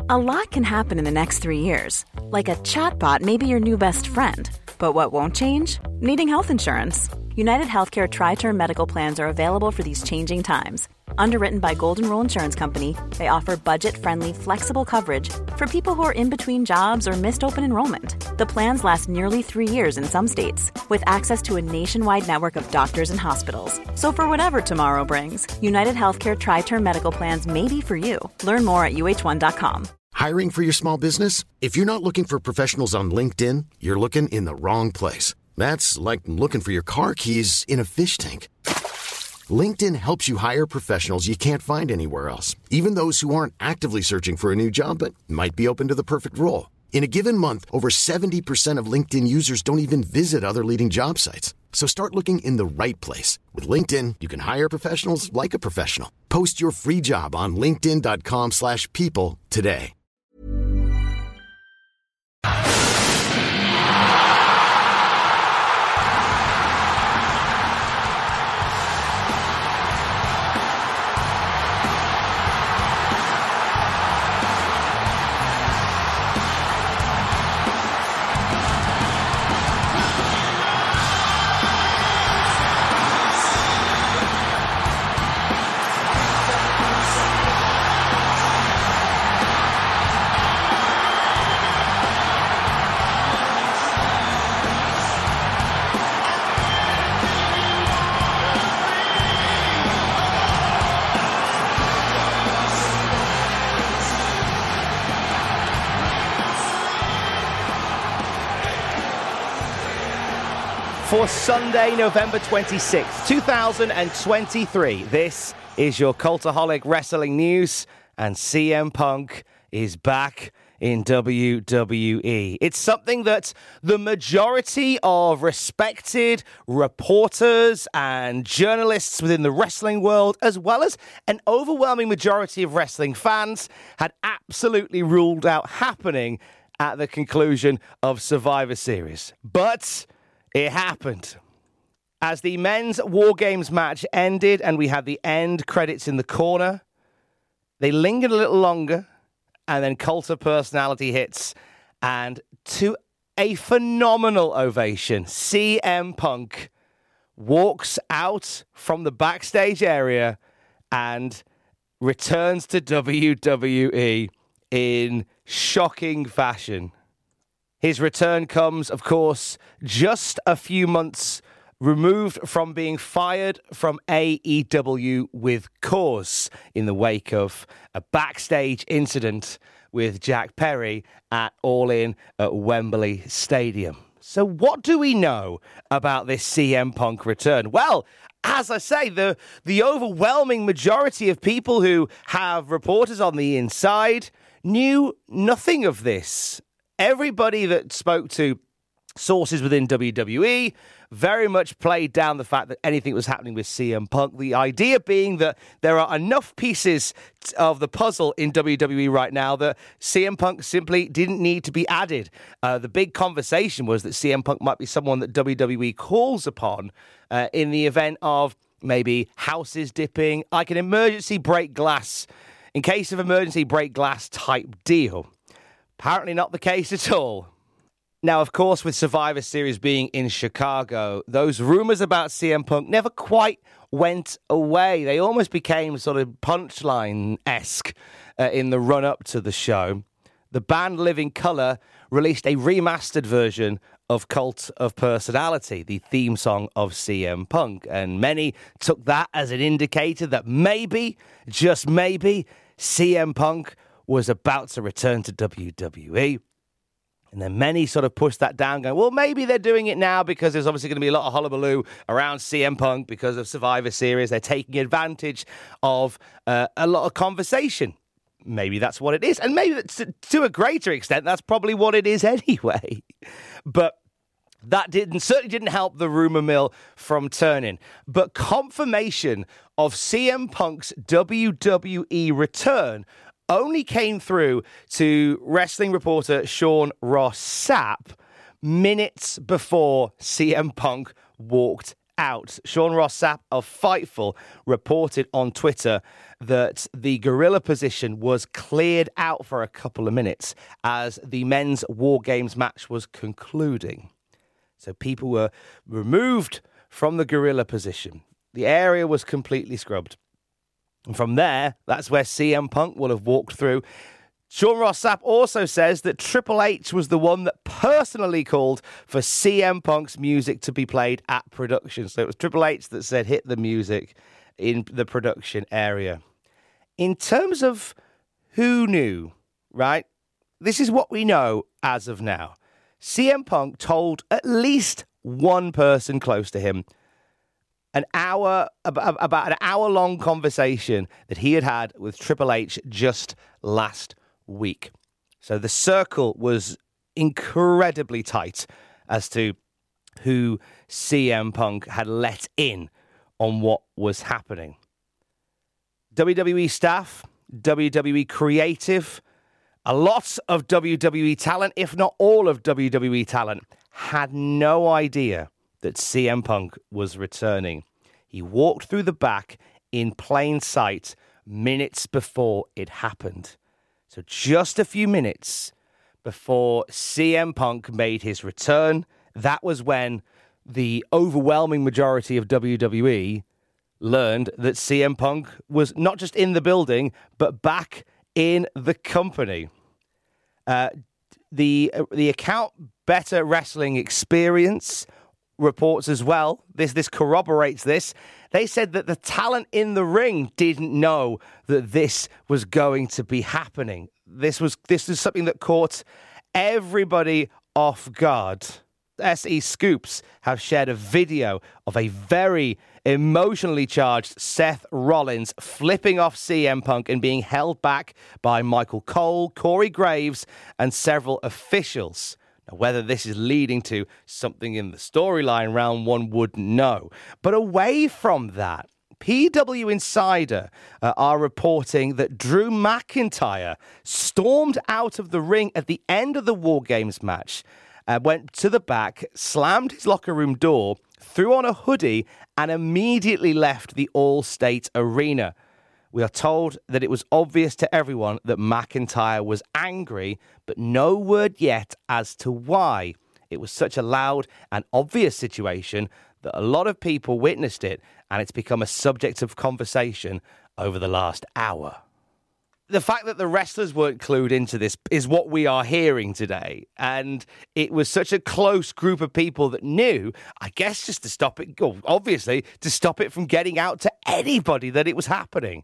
A lot can happen in the next 3 years. Like a chatbot may be your new best friend. But what won't change? Needing health insurance. United Healthcare Tri-Term Medical Plans are available for these changing times. Underwritten by Golden Rule Insurance Company, they offer budget-friendly, flexible coverage for people who are in between jobs or missed open enrollment. The plans last nearly 3 years in some states, with access to a nationwide network of doctors and hospitals. So for whatever tomorrow brings, United Healthcare Tri-Term Medical Plans may be for you. Learn more at uh1.com. Hiring for your small business? If you're not looking for professionals on LinkedIn, you're looking in the wrong place. That's like looking for your car keys in a fish tank. LinkedIn helps you hire professionals you can't find anywhere else, even those who aren't actively searching for a new job but might be open to the perfect role. In a given month, over 70% of LinkedIn users don't even visit other leading job sites. So start looking in the right place. With LinkedIn, you can hire professionals like a professional. Post your free job on linkedin.com/people today. For Sunday, November 26th, 2023, this is your Cultaholic Wrestling News, and CM Punk is back in WWE. It's something that the majority of respected reporters and journalists within the wrestling world, as well as an overwhelming majority of wrestling fans, had absolutely ruled out happening at the conclusion of Survivor Series. But it happened. As the men's War Games match ended and we had the end credits in the corner, they lingered a little longer, and then Cult of Personality hits, and to a phenomenal ovation, CM Punk walks out from the backstage area and returns to WWE in shocking fashion. His return comes, of course, just a few months removed from being fired from AEW with cause in the wake of a backstage incident with Jack Perry at All In at Wembley Stadium. So what do we know about this CM Punk return? Well, as I say, the overwhelming majority of people who have reporters on the inside knew nothing of this. Everybody that spoke to sources within WWE very much played down the fact that anything was happening with CM Punk. The idea being that there are enough pieces of the puzzle in WWE right now that CM Punk simply didn't need to be added. The big conversation was that CM Punk might be someone that WWE calls upon in the event of maybe houses dipping, like an emergency break glass, in case of emergency break glass type deal. Apparently not the case at all. Now, of course, with Survivor Series being in Chicago, those rumors about CM Punk never quite went away. They almost became sort of punchline-esque in the run-up to the show. The band Living Colour released a remastered version of Cult of Personality, the theme song of CM Punk. And many took that as an indicator that maybe, just maybe, CM Punk was about to return to WWE. And then many sort of pushed that down, going, well, maybe they're doing it now because there's obviously going to be a lot of hullabaloo around CM Punk because of Survivor Series. They're taking advantage of a lot of conversation. Maybe that's what it is. And maybe to a greater extent, that's probably what it is anyway. But that certainly didn't help the rumor mill from turning. But confirmation of CM Punk's WWE return only came through to wrestling reporter Sean Ross Sapp minutes before CM Punk walked out. Sean Ross Sapp of Fightful reported on Twitter that the gorilla position was cleared out for a couple of minutes as the men's War Games match was concluding. So people were removed from the gorilla position. The area was completely scrubbed. And from there, that's where CM Punk will have walked through. Sean Ross Sapp also says that Triple H was the one that personally called for CM Punk's music to be played at production. So it was Triple H that said, hit the music in the production area. In terms of who knew, right? This is what we know as of now. CM Punk told at least one person close to him about an hour-long conversation that he had with Triple H just last week. So the circle was incredibly tight as to who CM Punk had let in on what was happening. WWE staff, WWE creative, a lot of WWE talent, if not all of WWE talent, had no idea that CM Punk was returning. He walked through the back in plain sight minutes before it happened. So just a few minutes before CM Punk made his return, that was when the overwhelming majority of WWE learned that CM Punk was not just in the building, but back in the company. The account Better Wrestling Experience reports as well. This corroborates this. They said that the talent in the ring didn't know that this was going to be happening. This is something that caught everybody off guard. SE Scoops have shared a video of a very emotionally charged Seth Rollins flipping off CM Punk and being held back by Michael Cole, Corey Graves, and several officials. Now, whether this is leading to something in the storyline round one wouldn't know. But away from that, PW Insider are reporting that Drew McIntyre stormed out of the ring at the end of the War Games match, went to the back, slammed his locker room door, threw on a hoodie, and immediately left the All-State Arena. We are told that it was obvious to everyone that McIntyre was angry, but no word yet as to why. It was such a loud and obvious situation that a lot of people witnessed it, and it's become a subject of conversation over the last hour. The fact that the wrestlers weren't clued into this is what we are hearing today. And it was such a close group of people that knew, I guess just to stop it, obviously, to stop it from getting out to anybody that it was happening.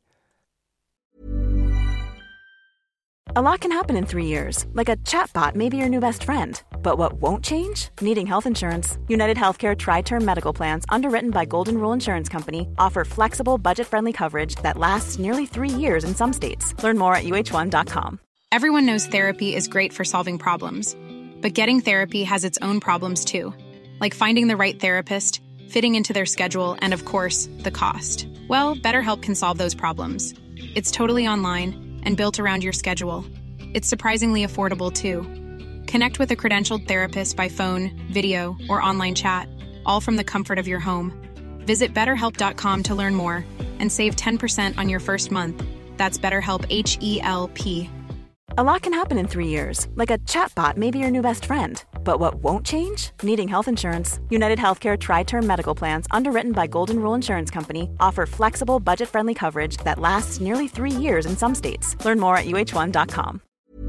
A lot can happen in 3 years, like a chatbot may be your new best friend. But what won't change? Needing health insurance. United Healthcare Tri-Term Medical Plans, underwritten by Golden Rule Insurance Company, offer flexible, budget-friendly coverage that lasts nearly 3 years in some states. Learn more at uh1.com. Everyone knows therapy is great for solving problems. But getting therapy has its own problems too. Like finding the right therapist, fitting into their schedule, and of course, the cost. Well, BetterHelp can solve those problems. It's totally online and built around your schedule. It's surprisingly affordable, too. Connect with a credentialed therapist by phone, video, or online chat, all from the comfort of your home. Visit BetterHelp.com to learn more and save 10% on your first month. That's BetterHelp, H-E-L-P. A lot can happen in 3 years, like a chatbot may be your new best friend. But what won't change? Needing health insurance. United Healthcare Tri-Term Medical Plans, underwritten by Golden Rule Insurance Company, offer flexible, budget-friendly coverage that lasts nearly 3 years in some states. Learn more at uh1.com.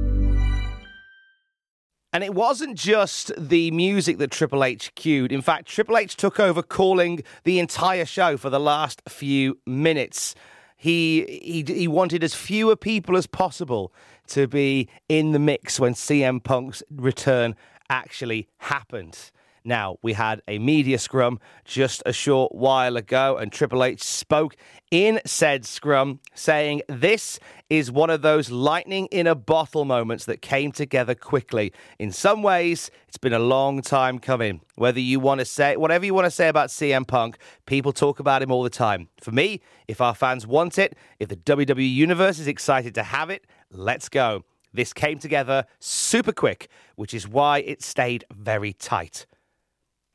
And it wasn't just the music that Triple H cued. In fact, Triple H took over calling the entire show for the last few minutes. He wanted as fewer people as possible to be in the mix when CM Punk's return actually happened. Now, we had a media scrum just a short while ago, and Triple H spoke in said scrum, saying this is one of those lightning in a bottle moments that came together quickly. In some ways, it's been a long time coming. Whether you want to say whatever you want to say about CM Punk, people talk about him all the time. For me, if our fans want it, if the WWE Universe is excited to have it, let's go. This came together super quick, which is why it stayed very tight.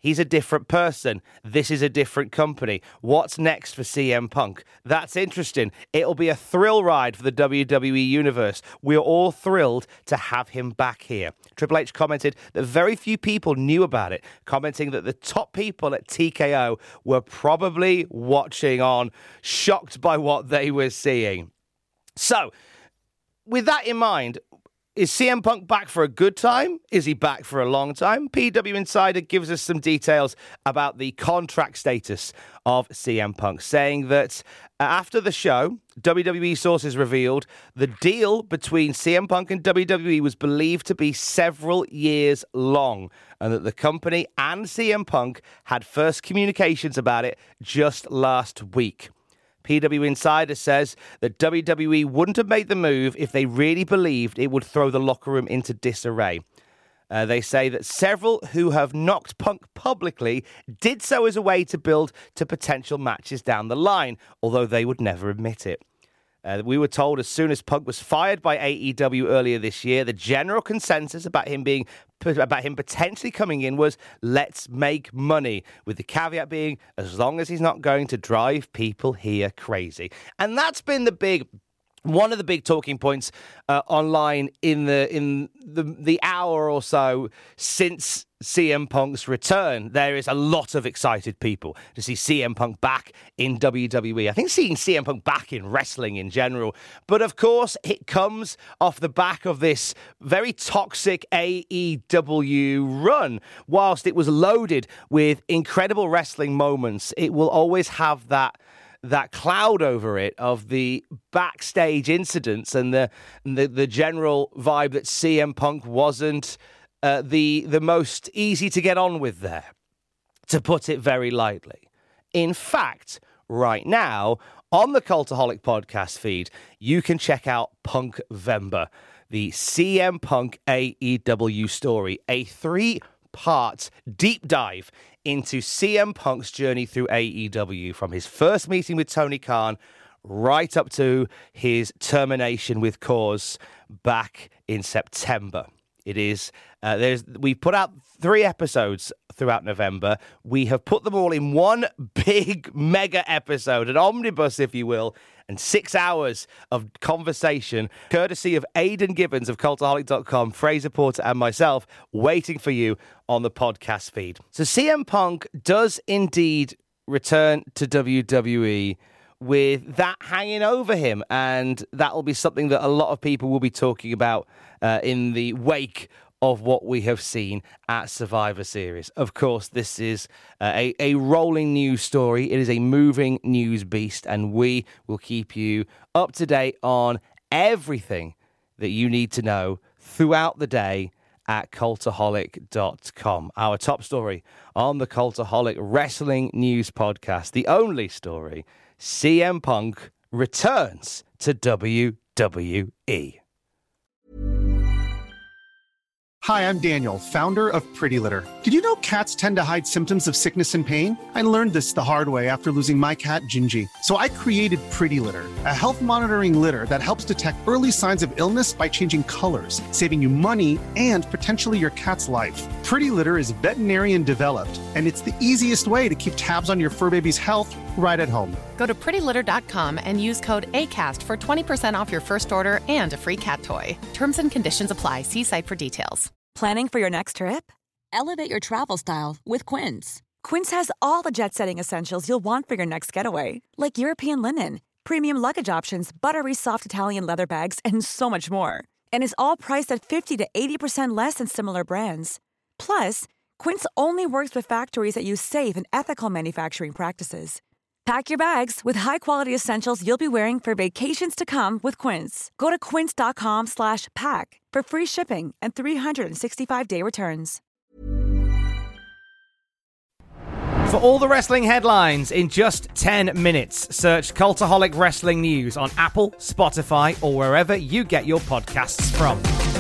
He's a different person. This is a different company. What's next for CM Punk? That's interesting. It'll be a thrill ride for the WWE Universe. We're all thrilled to have him back here. Triple H commented that very few people knew about it, commenting that the top people at TKO were probably watching on, shocked by what they were seeing. So, with that in mind, is CM Punk back for a good time? Is he back for a long time? PW Insider gives us some details about the contract status of CM Punk, saying that after the show, WWE sources revealed the deal between CM Punk and WWE was believed to be several years long, and that the company and CM Punk had first communications about it just last week. PW Insider says that WWE wouldn't have made the move if they really believed it would throw the locker room into disarray. They say that several who have knocked Punk publicly did so as a way to build to potential matches down the line, although they would never admit it. We were told as soon as Punk was fired by AEW earlier this year, the general consensus about him potentially coming in was, let's make money, with the caveat being, as long as he's not going to drive people here crazy. And that's been one of the big talking points online in the hour or so since CM Punk's return. There is a lot of excited people to see CM Punk back in WWE. I think seeing CM Punk back in wrestling in general. But of course, it comes off the back of this very toxic AEW run. Whilst it was loaded with incredible wrestling moments, it will always have that cloud over it of the backstage incidents and the general vibe that CM Punk wasn't the most easy to get on with there, to put it very lightly. In fact, right now, on the Cultaholic podcast feed, you can check out Punkvember, the CM Punk AEW story, a 3-part deep dive into CM Punk's journey through AEW, from his first meeting with Tony Khan right up to his termination with Cause back in September. It is, we put out 3 episodes throughout November. We have put them all in one big mega episode, an omnibus, if you will, and 6 hours of conversation, courtesy of Aidan Gibbons of Cultaholic.com, Fraser Porter, and myself, waiting for you on the podcast feed. So CM Punk does indeed return to WWE with that hanging over him, and that will be something that a lot of people will be talking about in the wake of what we have seen at Survivor Series. Of course, this is a rolling news story. It is a moving news beast, and we will keep you up to date on everything that you need to know throughout the day at Cultaholic.com. Our top story on the Cultaholic Wrestling News Podcast, the only story: CM Punk returns to WWE. Hi, I'm Daniel, founder of Pretty Litter. Did you know cats tend to hide symptoms of sickness and pain? I learned this the hard way after losing my cat, Gingy. So I created Pretty Litter, a health monitoring litter that helps detect early signs of illness by changing colors, saving you money and potentially your cat's life. Pretty Litter is veterinarian developed, and it's the easiest way to keep tabs on your fur baby's health right at home. Go to prettylitter.com and use code ACAST for 20% off your first order and a free cat toy. Terms and conditions apply. See site for details. Planning for your next trip? Elevate your travel style with Quince. Quince has all the jet-setting essentials you'll want for your next getaway, like European linen, premium luggage options, buttery soft Italian leather bags, and so much more. And is all priced at 50 to 80% less than similar brands. Plus, Quince only works with factories that use safe and ethical manufacturing practices. Pack your bags with high-quality essentials you'll be wearing for vacations to come with Quince. Go to quince.com/pack for free shipping and 365-day returns. For all the wrestling headlines in just 10 minutes, search Cultaholic Wrestling News on Apple, Spotify, or wherever you get your podcasts from.